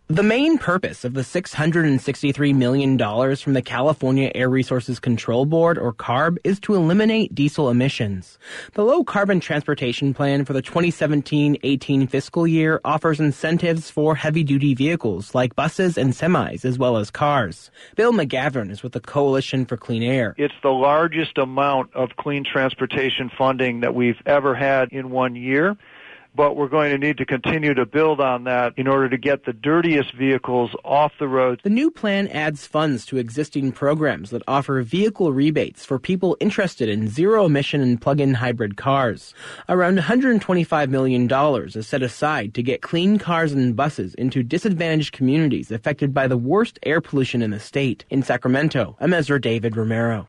The main purpose of the $663 million from the California Air Resources Control Board, or CARB, is to eliminate diesel emissions. The low-carbon transportation plan for the 2017-18 fiscal year offers incentives for heavy-duty vehicles like buses and semis, as well as cars. Bill McGavran is with the Coalition for Clean Air. It's the largest amount of clean transportation funding that we've ever had in one year. But we're going to need to continue to build on that in order to get the dirtiest vehicles off the road. The new plan adds funds to existing programs that offer vehicle rebates for people interested in zero-emission and plug-in hybrid cars. Around $125 million is set aside to get clean cars and buses into disadvantaged communities affected by the worst air pollution in the state. In Sacramento, I'm Ezra David Romero.